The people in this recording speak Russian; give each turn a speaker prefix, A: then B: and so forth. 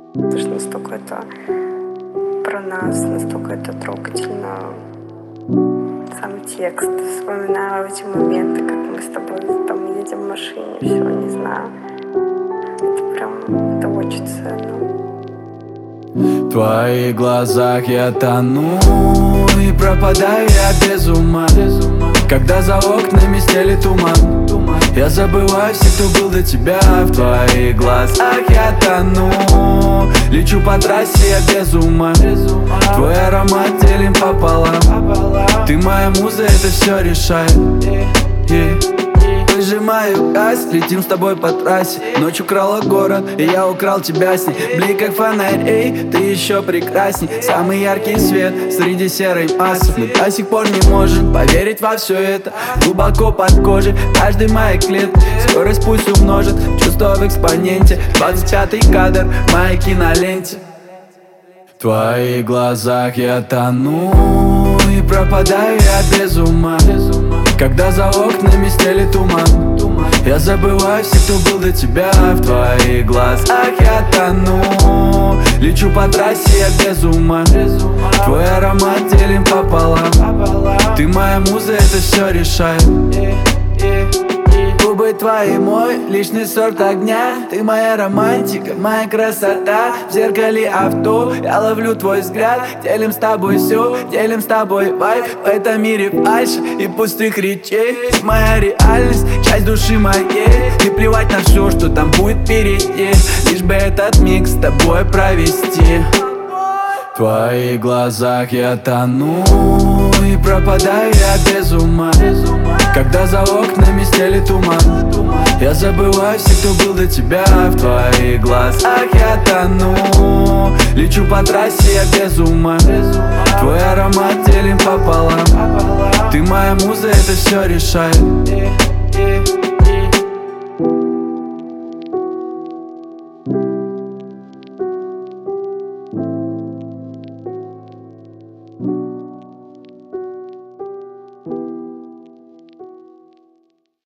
A: Потому что настолько это про нас, настолько это трогательно. Сам текст. Вспоминаю эти моменты, как мы с тобой там едем в машине, все, не знаю. Это прям, это очень ценно.
B: В твоих глазах я тону и пропадаю я без ума. Когда за окнами стелит туман, я забываю всех, кто был до тебя. В твоих глазах я тону, лечу по трассе я без ума. Твой аромат делим пополам. Ты моя муза, это все решает. Выжимаю газ, летим с тобой по трассе. Ночь украла город, и я украл тебя с ней. Блик как фонарь, эй, ты еще прекрасней. Самый яркий свет среди серой массы. Мы до сих пор не можем поверить во все это. Глубоко под кожей, каждый моей клетки. Скорость пусть умножит, чувство в экспоненте. 25-й кадр в моей киноленте. В твоих глазах я тону и пропадаю я без ума. Когда за окнами стелит туман, я забываю всех, кто был до тебя. В твоих глазах я тону, лечу по трассе я без ума. Твой аромат делим пополам. Ты моя муза, это все решает. Губы твои мой личный сорт огня. Ты моя романтика, моя красота. В зеркале авто я ловлю твой взгляд. Делим с тобой все, делим с тобой вайб. В этом мире фальшь и пустых речей. Моя реальность, часть души моей. Не плевать на все, что там будет впереди, лишь бы этот миг с тобой провести. В твоих глазах я тону и пропадаю я без ума. Когда за окнами стелит туман, я забываю всех, кто был до тебя. В твоих глазах я тону, лечу по трассе я без ума. Твой аромат делим пополам. Ты моя муза, это все решает.